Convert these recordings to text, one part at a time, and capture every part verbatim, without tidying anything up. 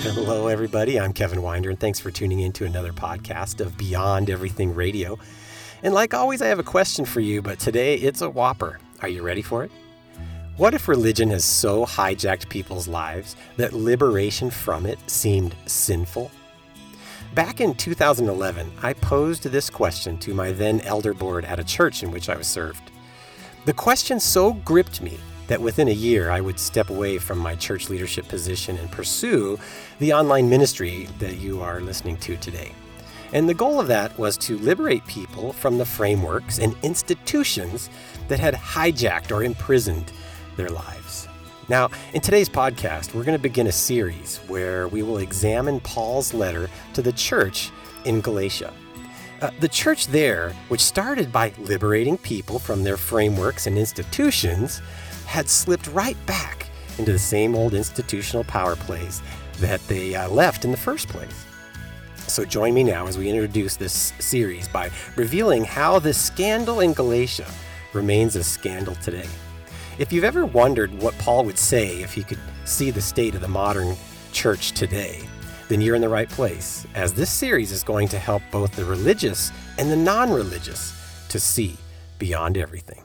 Hello, everybody. I'm Kevin Winder, and thanks for tuning in to another podcast of Beyond Everything Radio. And like always, I have a question for you, but today it's a whopper. Are you ready for it? What if religion has so hijacked people's lives that liberation from it seemed sinful? Back in two thousand eleven, I posed this question to my then elder board at a church in which I was served. The question so gripped me that within a year I would step away from my church leadership position and pursue the online ministry that you are listening to today. And the goal of that was to liberate people from the frameworks and institutions that had hijacked or imprisoned their lives. Now, in today's podcast, we're going to begin a series where we will examine Paul's letter to the church in Galatia. Uh, the church there, which started by liberating people from their frameworks and institutions, had slipped right back into the same old institutional power plays that they uh, left in the first place. So join me now as we introduce this series by revealing how the scandal in Galatia remains a scandal today. If you've ever wondered what Paul would say if he could see the state of the modern church today, then you're in the right place, as this series is going to help both the religious and the non-religious to see beyond everything.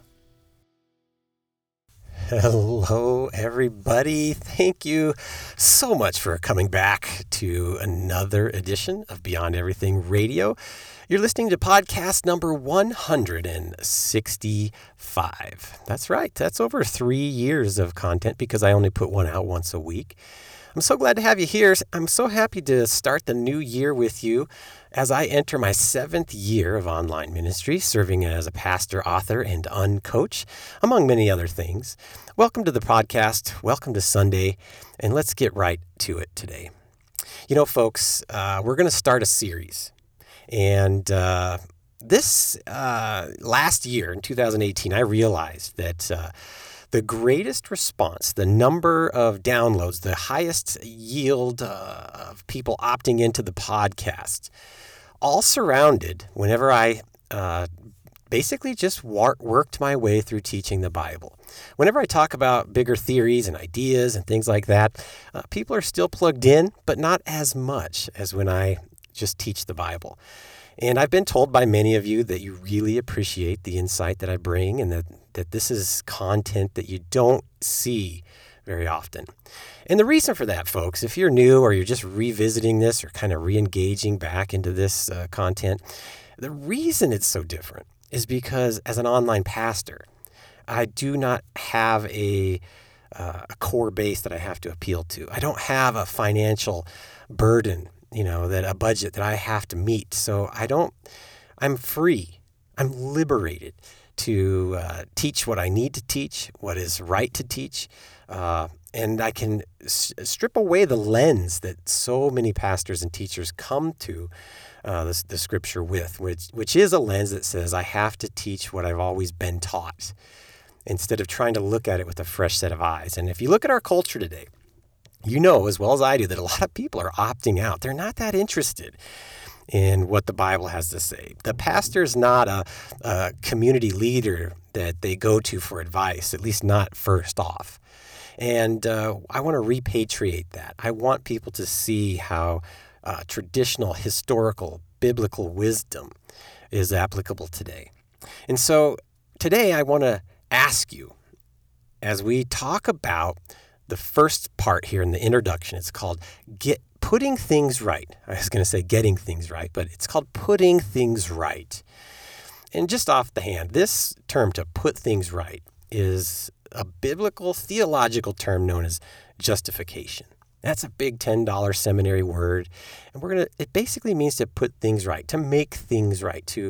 Hello, everybody. Thank you so much for coming back to another edition of Beyond Everything Radio. You're listening to podcast number one hundred sixty-five. That's right. That's over three years of content because I only put one out once a week. I'm so glad to have you here. I'm so happy to start the new year with you as I enter my seventh year of online ministry, serving as a pastor, author, and uncoach, among many other things. Welcome to the podcast. Welcome to Sunday, and let's get right to it today. You know, folks, uh, we're going to start a series, and uh, this uh, last year, in two thousand eighteen, I realized that uh, the greatest response, the number of downloads, the highest yield uh, of people opting into the podcast, all surrounded whenever I uh, basically just war- worked my way through teaching the Bible. Whenever I talk about bigger theories and ideas and things like that, uh, people are still plugged in, but not as much as when I just teach the Bible. And I've been told by many of you that you really appreciate the insight that I bring and that, that this is content that you don't see very often. And the reason for that, folks, if you're new or you're just revisiting this or kind of re-engaging back into this uh, content, the reason it's so different is because as an online pastor, I do not have a, uh, a core base that I have to appeal to. I don't have a financial burden, you know, that a budget that I have to meet. So I don't, I'm free. I'm liberated to uh, teach what I need to teach, what is right to teach. Uh, and I can s- strip away the lens that so many pastors and teachers come to uh, the, the scripture with, which, which is a lens that says I have to teach what I've always been taught, instead of trying to look at it with a fresh set of eyes. And if you look at our culture today, you know as well as I do that a lot of people are opting out. They're not that interested in what the Bible has to say. The pastor is not a, a community leader that they go to for advice, at least not first off. And uh, I want to repatriate that. I want people to see how uh, traditional, historical, biblical wisdom is applicable today. And so today I want to ask you, as we talk about the first part here in the introduction, it's called Get Putting Things Right. I was going to say getting things right, but it's called putting things right. And just off the hand, this term to put things right is a biblical theological term known as justification. That's a big ten dollars seminary word. And we're going to, it basically means to put things right, to make things right, to,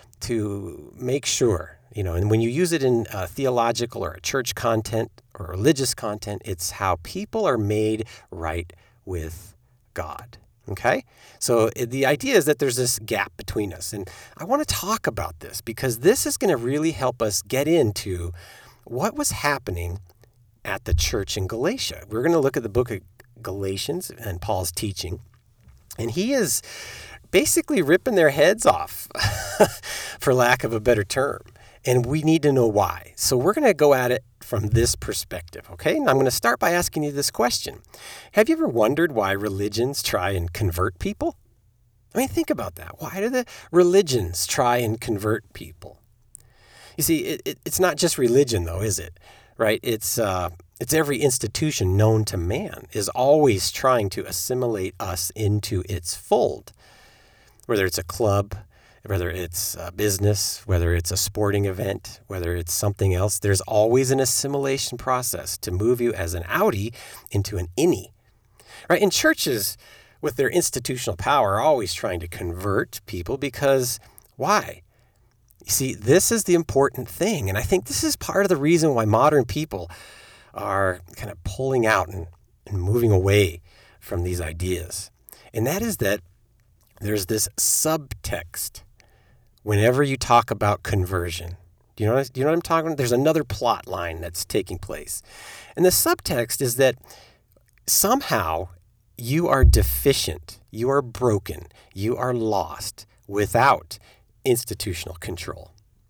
to make sure. You know, and when you use it in uh, theological or a church content or religious content, it's how people are made right with God. Okay? So the idea is that there's this gap between us. And I want to talk about this because this is going to really help us get into what was happening at the church in Galatia. We're going to look at the book of Galatians and Paul's teaching. And he is basically ripping their heads off, for lack of a better term. And we need to know why. So we're going to go at it from this perspective, okay? And I'm going to start by asking you this question. Have you ever wondered why religions try and convert people? I mean, think about that. Why do the religions try and convert people? You see, it, it, it's not just religion, though, is it? Right? It's uh, it's every institution known to man is always trying to assimilate us into its fold. Whether it's a club, whether it's a business, whether it's a sporting event, whether it's something else, there's always an assimilation process to move you as an outie into an innie. Right? And churches, with their institutional power, are always trying to convert people because why? You see, this is the important thing. And I think this is part of the reason why modern people are kind of pulling out and, and moving away from these ideas. And that is that there's this subtext whenever you talk about conversion. Do you know what, do you know what I'm talking about? There's another plot line that's taking place. And the subtext is that somehow you are deficient, you are broken, you are lost without institutional control.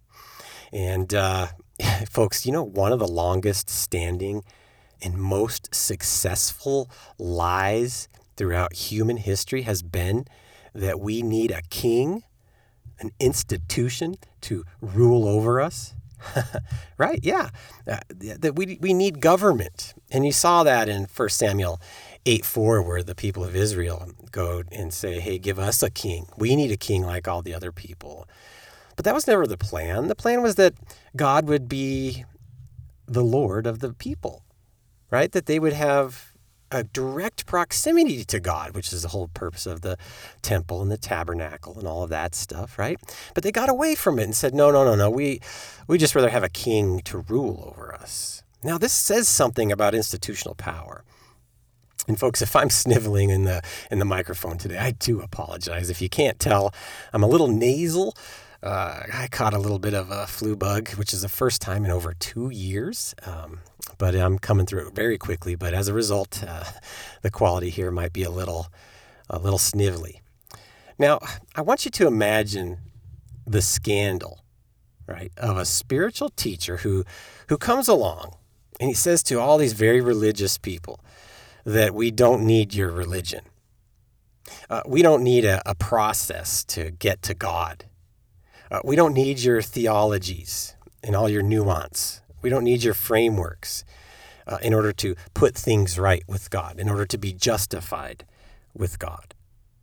And uh, folks, you know, one of the longest standing and most successful lies throughout human history has been that we need a king, an institution to rule over us. Right? Yeah. Uh, that we we need government. And you saw that in First Samuel eight four, where the people of Israel go and say, hey, give us a king. We need a king like all the other people. But that was never the plan. The plan was that God would be the Lord of the people, right? That they would have a direct proximity to God, which is the whole purpose of the temple and the tabernacle and all of that stuff, right? But they got away from it and said, no, no, no, no, we we just rather have a king to rule over us. Now, this says something about institutional power. And folks, if I'm sniveling in the in the microphone today, I do apologize. If you can't tell, I'm a little nasal. Uh, I caught a little bit of a flu bug, which is the first time in over two years. Um, but I'm coming through it very quickly. But as a result, uh, the quality here might be a little, a little snivelly. Now, I want you to imagine the scandal, right, of a spiritual teacher who, who comes along and he says to all these very religious people that we don't need your religion. Uh, we don't need a, a process to get to God. Uh, we don't need your theologies and all your nuance. We don't need your frameworks uh, in order to put things right with God, in order to be justified with God.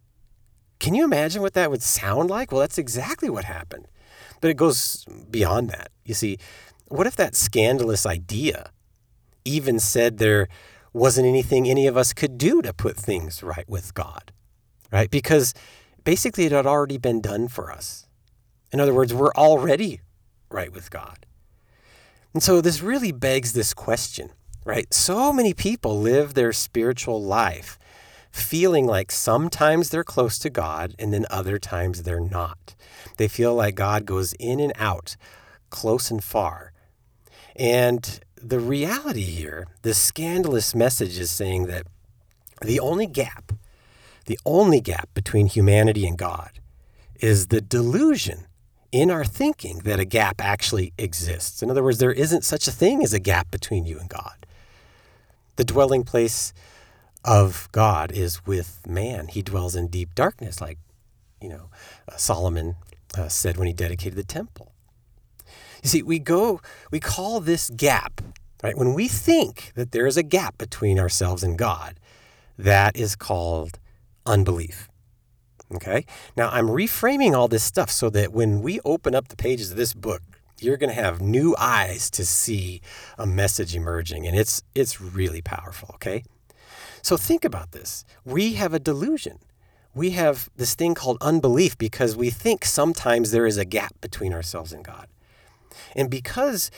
Can you imagine what that would sound like? Well, that's exactly what happened. But it goes beyond that. You see, what if that scandalous idea even said there wasn't anything any of us could do to put things right with God, right? Because basically it had already been done for us. In other words, we're already right with God. And so this really begs this question, right? So many people live their spiritual life feeling like sometimes they're close to God and then other times they're not. They feel like God goes in and out, close and far. And the reality here, the scandalous message is saying that the only gap, the only gap between humanity and God is the delusion in our thinking that a gap actually exists. In other words, there isn't such a thing as a gap between you and God. The dwelling place of God is with man. He dwells in deep darkness, like, you know, uh, Solomon uh, said when he dedicated the temple. You see, we go, we call this gap, right? When we think that there is a gap between ourselves and God, that is called unbelief. Okay? Now, I'm reframing all this stuff so that when we open up the pages of this book, you're going to have new eyes to see a message emerging, and it's it's really powerful, okay? So think about this. We have a delusion. We have this thing called unbelief because we think sometimes there is a gap between ourselves and God. And because,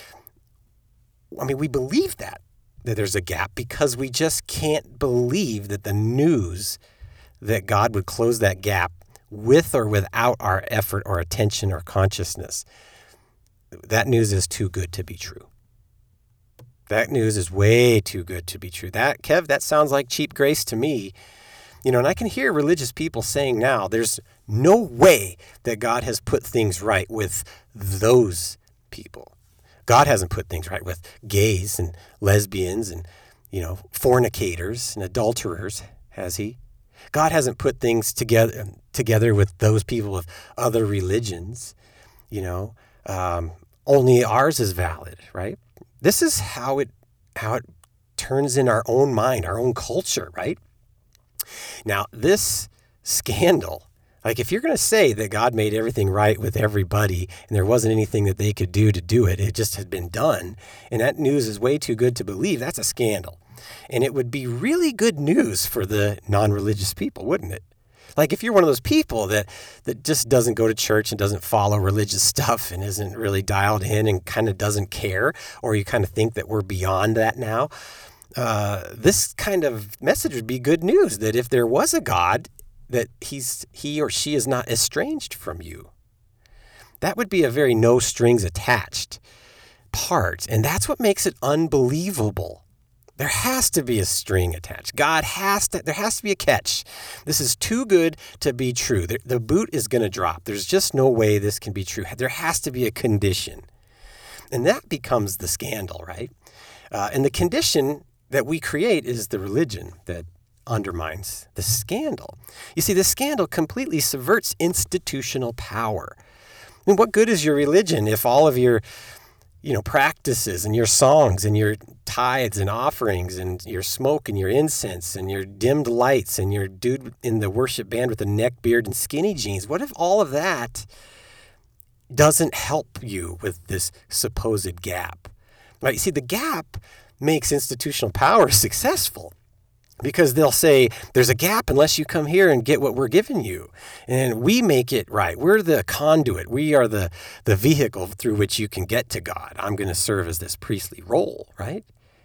I mean, we believe that, that there's a gap because we just can't believe that the news that God would close that gap with or without our effort or attention or consciousness. That news is too good to be true. That news is way too good to be true. That, Kev, that sounds like cheap grace to me. You know, and I can hear religious people saying now, there's no way that God has put things right with those people. God hasn't put things right with gays and lesbians and, you know, fornicators and adulterers, has he? God hasn't put things together together with those people of other religions, you know. Um, only ours is valid, right? This is how it how it turns in our own mind, our own culture, right? Now, this scandal, like if you're going to say that God made everything right with everybody and there wasn't anything that they could do to do it, it just had been done, and that news is way too good to believe, that's a scandal. And it would be really good news for the non-religious people, wouldn't it? Like if you're one of those people that, that just doesn't go to church and doesn't follow religious stuff and isn't really dialed in and kind of doesn't care, or you kind of think that we're beyond that now, uh, this kind of message would be good news, that if there was a God, that he's he or she is not estranged from you. That would be a very no strings attached part, and that's what makes it unbelievable. There has to be a string attached. God has to, there has to be a catch. This is too good to be true. The, the boot is going to drop. There's just no way this can be true. There has to be a condition. And that becomes the scandal, right? Uh, and the condition that we create is the religion that undermines the scandal. You see, the scandal completely subverts institutional power. I mean, what good is your religion if all of your you know, practices and your songs and your tithes and offerings and your smoke and your incense and your dimmed lights and your dude in the worship band with the neck beard and skinny jeans, what if all of that doesn't help you with this supposed gap? Right? You see, the gap makes institutional power successful, because they'll say, there's a gap unless you come here and get what we're giving you. And we make it right. We're the conduit. We are the, the vehicle through which you can get to God. I'm going to serve as this priestly role, right?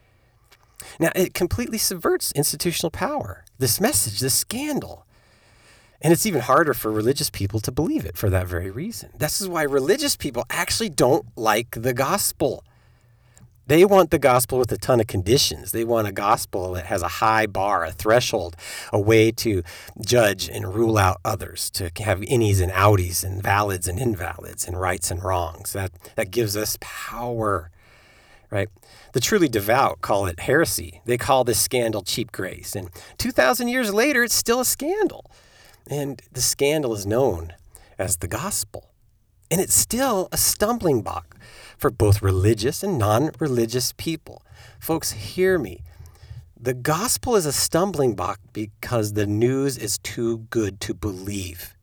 Now, it completely subverts institutional power, this message, this scandal. And it's even harder for religious people to believe it for that very reason. This is why religious people actually don't like the gospel. They want the gospel with a ton of conditions. They want a gospel that has a high bar, a threshold, a way to judge and rule out others, to have innies and outies and valids and invalids and rights and wrongs. That, that gives us power, right? The truly devout call it heresy. They call this scandal cheap grace. And two thousand years later, it's still a scandal. And the scandal is known as the gospel. And it's still a stumbling block for both religious and non-religious people. Folks, hear me. The gospel is a stumbling block because the news is too good to believe.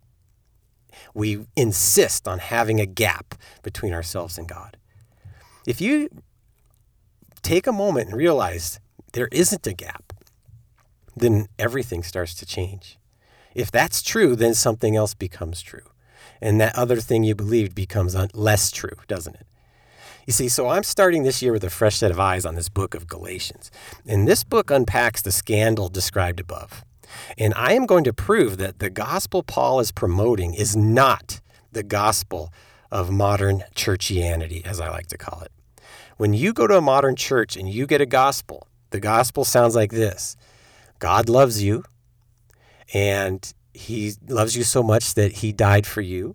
We insist on having a gap between ourselves and God. If you take a moment and realize there isn't a gap, then everything starts to change. If that's true, then something else becomes true. And that other thing you believed becomes less true, doesn't it? You see, so I'm starting this year with a fresh set of eyes on this book of Galatians. And this book unpacks the scandal described above. And I am going to prove that the gospel Paul is promoting is not the gospel of modern churchianity, as I like to call it. When you go to a modern church and you get a gospel, the gospel sounds like this. God loves you, and he loves you so much that he died for you.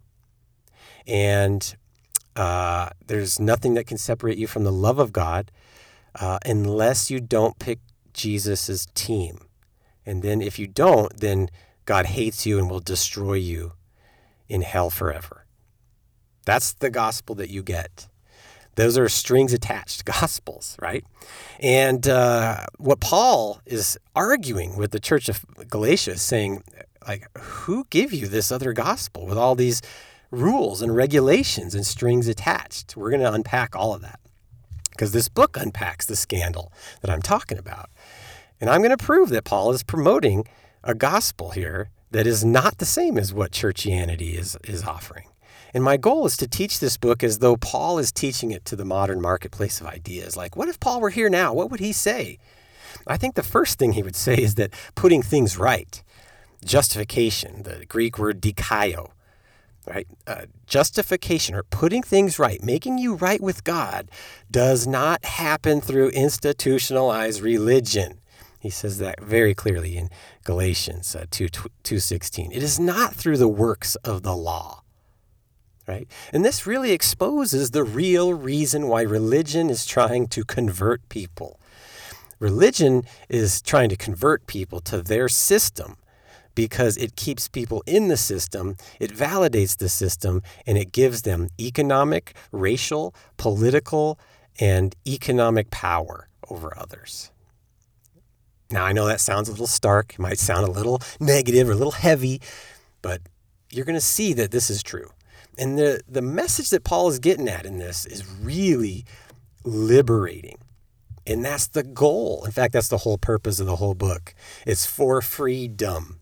And uh, there's nothing that can separate you from the love of God uh, unless you don't pick Jesus' team. And then if you don't, then God hates you and will destroy you in hell forever. That's the gospel that you get. Those are strings attached gospels, right? And uh, what Paul is arguing with the church of Galatia is saying, like, who gave you this other gospel with all these rules and regulations and strings attached? We're going to unpack all of that because this book unpacks the scandal that I'm talking about. And I'm going to prove that Paul is promoting a gospel here that is not the same as what churchianity is, is offering. And my goal is to teach this book as though Paul is teaching it to the modern marketplace of ideas. Like, what if Paul were here now? What would he say? I think the first thing he would say is that putting things right, justification, the Greek word dikaio, right? Uh, justification, or putting things right, making you right with God, does not happen through institutionalized religion. He says that very clearly in Galatians uh, two sixteen. It is not through the works of the law, right? And this really exposes the real reason why religion is trying to convert people. Religion is trying to convert people to their system because it keeps people in the system, it validates the system, and it gives them economic, racial, political, and economic power over others. Now, I know that sounds a little stark, it might sound a little negative or a little heavy, but you're going to see that this is true. And the, the message that Paul is getting at in this is really liberating. And that's the goal. In fact, that's the whole purpose of the whole book. It's for freedom.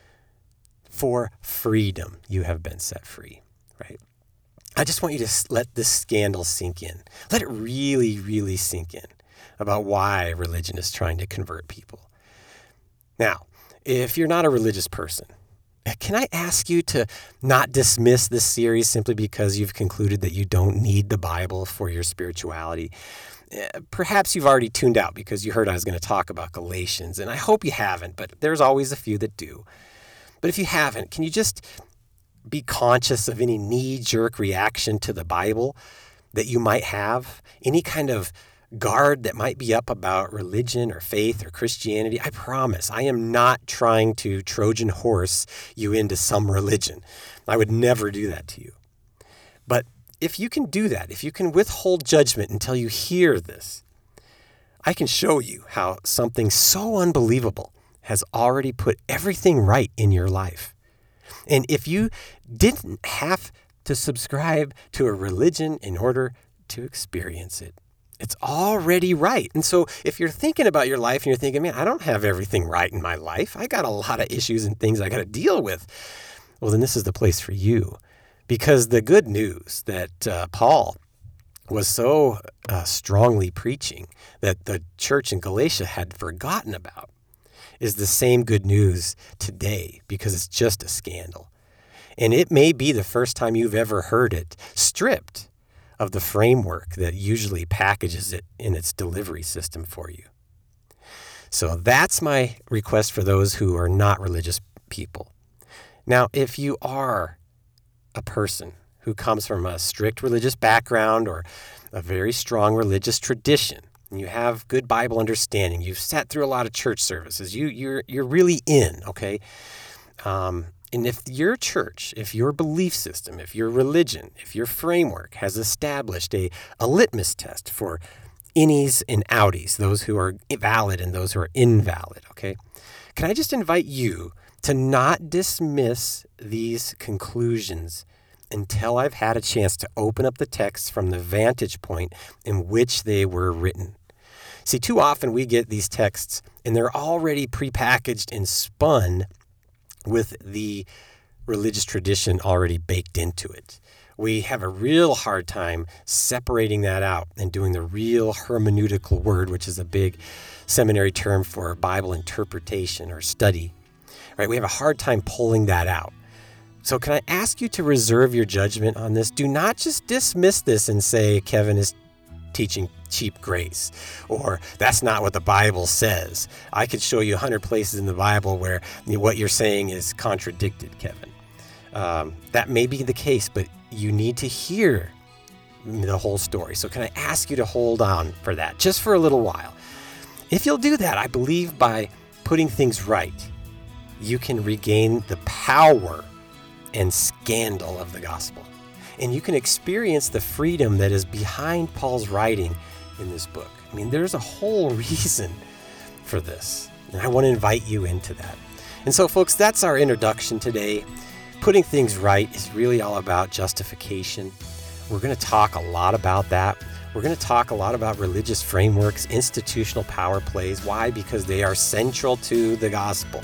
For freedom, you have been set free, right? I just want you to let this scandal sink in. Let it really, really sink in about why religion is trying to convert people. Now, if you're not a religious person, can I ask you to not dismiss this series simply because you've concluded that you don't need the Bible for your spirituality? Perhaps you've already tuned out because you heard I was going to talk about Galatians, and I hope you haven't, but there's always a few that do. But if you haven't, can you just be conscious of any knee-jerk reaction to the Bible that you might have? Any kind of guard that might be up about religion or faith or Christianity? I promise, I am not trying to Trojan horse you into some religion. I would never do that to you. But if you can do that, if you can withhold judgment until you hear this, I can show you how something so unbelievable has already put everything right in your life. And if you didn't have to subscribe to a religion in order to experience it, it's already right. And so if you're thinking about your life and you're thinking, man, I don't have everything right in my life, I got a lot of issues and things I got to deal with, well, then this is the place for you. Because the good news that uh, Paul was so uh, strongly preaching that the church in Galatia had forgotten about is the same good news today, because it's just a scandal. And it may be the first time you've ever heard it stripped of the framework that usually packages it in its delivery system for you. So that's my request for those who are not religious people. Now, if you are a person who comes from a strict religious background or a very strong religious tradition, and you have good Bible understanding, you've sat through a lot of church services, you, you're you're really in, okay? Um, and if your church, if your belief system, if your religion, if your framework has established a, a litmus test for innies and outies, those who are valid and those who are invalid, okay? Can I just invite you to not dismiss these conclusions until I've had a chance to open up the text from the vantage point in which they were written. See, too often we get these texts and they're already prepackaged and spun with the religious tradition already baked into it. We have a real hard time separating that out and doing the real hermeneutical word, which is a big seminary term for Bible interpretation or study. Right? We have a hard time pulling that out. So can I ask you to reserve your judgment on this? Do not just dismiss this and say Kevin is teaching cheap grace, or that's not what the Bible says. I could show you a hundred places in the Bible where what you're saying is contradicted, Kevin. Um, that may be the case, but you need to hear the whole story. So can I ask you to hold on for that just for a little while? If you'll do that, I believe by putting things right, you can regain the power and scandal of the gospel. And you can experience the freedom that is behind Paul's writing in this book. I mean, there's a whole reason for this. And I want to invite you into that. And so, folks, that's our introduction today. Putting things right is really all about justification. We're going to talk a lot about that. We're going to talk a lot about religious frameworks, institutional power plays. Why? Because they are central to the gospel.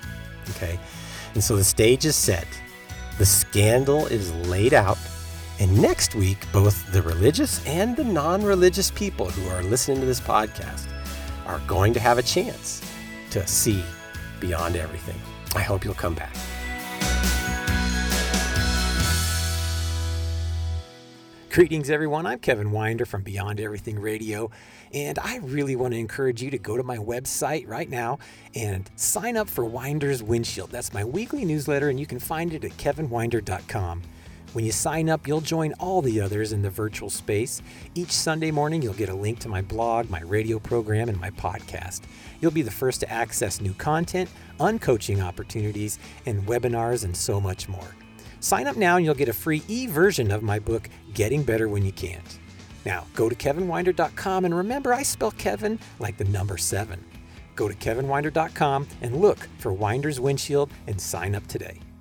Okay? And so the stage is set. The scandal is laid out. And next week, both the religious and the non-religious people who are listening to this podcast are going to have a chance to see beyond everything. I hope you'll come back. Greetings, everyone. I'm Kevin Winder from Beyond Everything Radio, and I really want to encourage you to go to my website right now and sign up for Winder's Windshield. That's my weekly newsletter, and you can find it at kevin winder dot com. When you sign up, you'll join all the others in the virtual space. Each Sunday morning, you'll get a link to my blog, my radio program, and my podcast. You'll be the first to access new content, uncoaching opportunities, and webinars, and so much more. Sign up now and you'll get a free e-version of my book, Getting Better When You Can't. Now, go to kevin winder dot com, and remember, I spell Kevin like the number seven. Go to kevin winder dot com and look for Winder's Windshield and sign up today.